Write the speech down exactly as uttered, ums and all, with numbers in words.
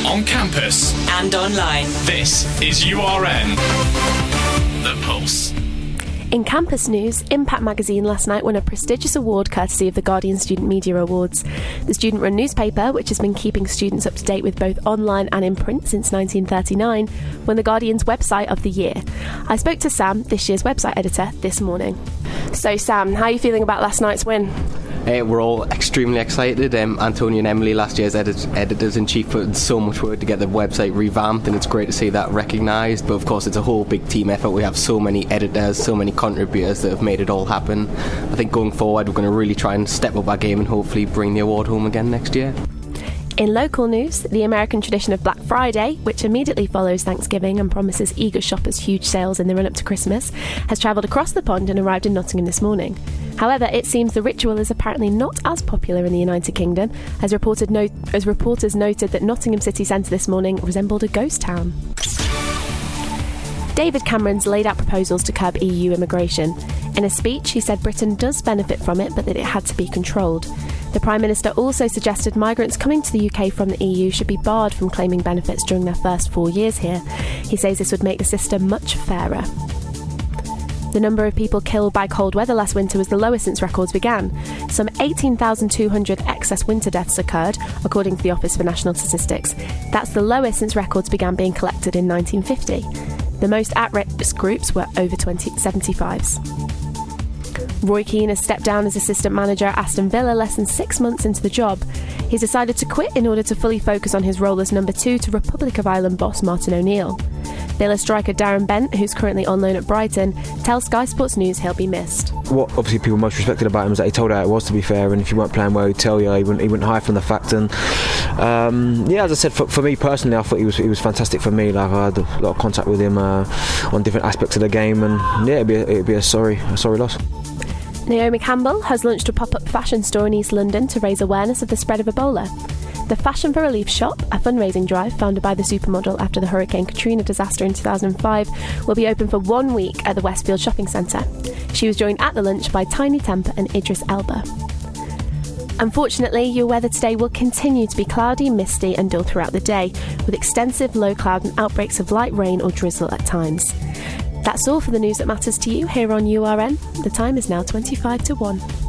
on campus and online. This is U R N, The Pulse. In campus news, Impact magazine last night won a prestigious award courtesy of the Guardian Student Media Awards. The student-run newspaper, which has been keeping students up to date with both online and in print since nineteen thirty-nine, won the Guardian's Website of the Year. I spoke to Sam, this year's website editor, this morning. So Sam, how are you feeling about last night's win? Uh, we're all extremely excited. Um, Antonio and Emily, last year's edit- editors-in-chief, put in so much work to get the website revamped, and it's great to see that recognised. But of course, it's a whole big team effort. We have so many editors, so many contributors that have made it all happen. I think going forward, we're going to really try and step up our game and hopefully bring the award home again next year. In local news, the American tradition of Black Friday, which immediately follows Thanksgiving and promises eager shoppers huge sales in the run-up to Christmas, has travelled across the pond and arrived in Nottingham this morning. However, it seems the ritual is apparently not as popular in the United Kingdom, as, reported no- as reporters noted that Nottingham city centre this morning resembled a ghost town. David Cameron's laid out proposals to curb E U immigration. In a speech, he said Britain does benefit from it, but that it had to be controlled. The Prime Minister also suggested migrants coming to the U K from the E U should be barred from claiming benefits during their first four years here. He says this would make the system much fairer. The number of people killed by cold weather last winter was the lowest since records began. Some eighteen thousand two hundred excess winter deaths occurred, according to the Office for National Statistics. That's the lowest since records began being collected in nineteen fifty. The most at-risk groups were over seventy-fives. Roy Keane has stepped down as assistant manager at Aston Villa less than six months into the job. He's decided to quit in order to fully focus on his role as number two to Republic of Ireland boss Martin O'Neill. Villa striker Darren Bent, who's currently on loan at Brighton, tells Sky Sports News he'll be missed. What obviously people most respected about him was that he told how it was, to be fair, and if you weren't playing well he'd tell you, he wouldn't, he wouldn't hide from the fact. And um, yeah, as I said, for, for me personally, I thought he was he was fantastic for me. Like, I had a lot of contact with him uh, on different aspects of the game, and yeah, it'd be a, it'd be a sorry a sorry loss. Naomi Campbell has launched a pop-up fashion store in East London to raise awareness of the spread of Ebola. The Fashion for Relief shop, a fundraising drive founded by the supermodel after the Hurricane Katrina disaster in two thousand five, will be open for one week at the Westfield Shopping Centre. She was joined at the lunch by Tiny Temper and Idris Elba. Unfortunately, your weather today will continue to be cloudy, misty and dull throughout the day, with extensive low cloud and outbreaks of light rain or drizzle at times. That's all for the news that matters to you here on U R N. The time is now twenty-five to one.